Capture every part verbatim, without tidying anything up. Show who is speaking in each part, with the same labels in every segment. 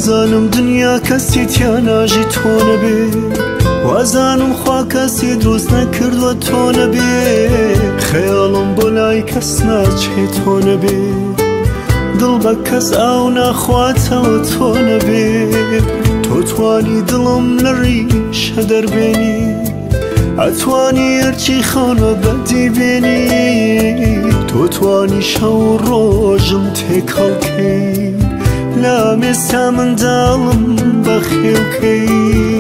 Speaker 1: وازانم دنیا کەسی تیا ناژی تۆ نەبێ وازانم خوا کەسی دروست نەکردووە تۆ نەبێ خەیاڵم بۆ لای کەس ناچێ تۆ نەبێ دڵ بە کەس ئاو ناخواتەوە تۆ نەبێ تۆ توانی دڵم لە ڕیشە دەربێنی ئەتوانی هەرچی خۆنە بەدی بێنی تۆ توانی شەو ڕۆژم تێکەڵکەی لامێستا منداڵم بەخێوکەی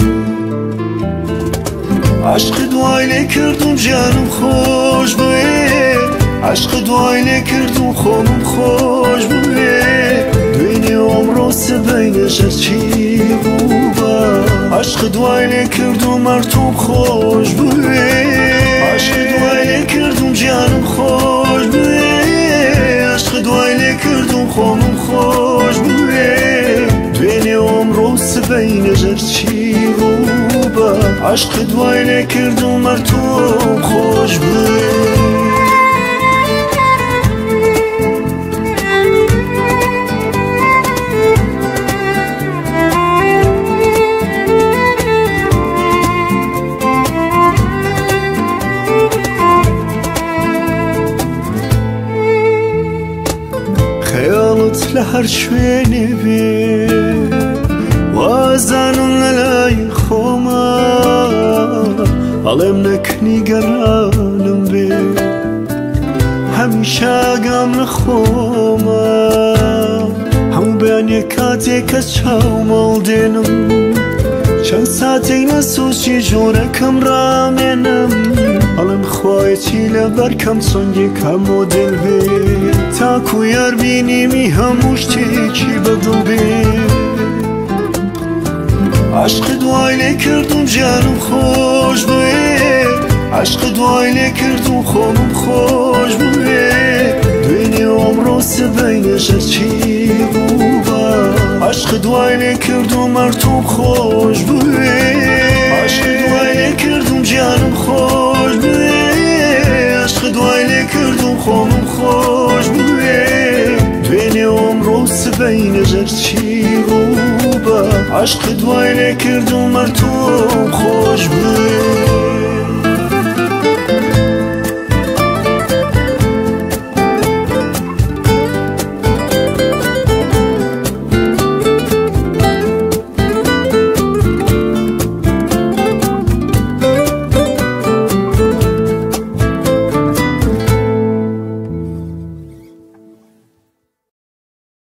Speaker 1: عشق دوای لێ کردوم ژیانم خۆش بوێ عشق دوای لێ کردوم خۆمم خۆش بوێ دوێنێ ئەمڕۆ سبەی لەژەر چی بوو بە عشق دوای لێ کردوم هەرتۆم خۆش بوێ عشق دوای لێ کردوم ژیانم خۆش بوێ عشق دوای لێ کردوم خۆمم خۆش بوێ دوێنێ ئەمڕۆ سبەی لەژەر چی بوو بە عشق دوای لێ کردوم هەرتۆم خۆش بوێ خەیاڵت لە هەر شوێنێ بێ وازانم لە لای خۆمە ئەڵێم نەکنی گەڕانم بێ هەمیشە ئاگام لە خۆمە هەموو بەیانێ کاتێک کە چاومەڵ دێنم چەند ساتێک نەسووسی ژۆرەکەم ڕامێنم ئەڵێم خوایەتی لەبەر کەم چۆنگێکە مۆدێل بێ تاکو یار بینیمی هەموو شتێکی بەدڵ بێ عشق دوای لێ کردوم ژیانم خۆش بوێ عشق دوای لێ کردوم خۆمم خۆش بوێ دوێنێ ئەمڕۆ سبەی لەژەر چی بوو بە عشق دوای لێ کردوم هەرتۆم خۆش بوێ عشق دوای لێ کردوم ژیانم خۆش بوێ عشق دوای لێ کردوم خۆمم خۆش بوێ دوێنێ ئەمڕۆ سبەی لەژەر چی بوو بە عشق دوای لێ کردوم هەرتۆم خۆش بوێ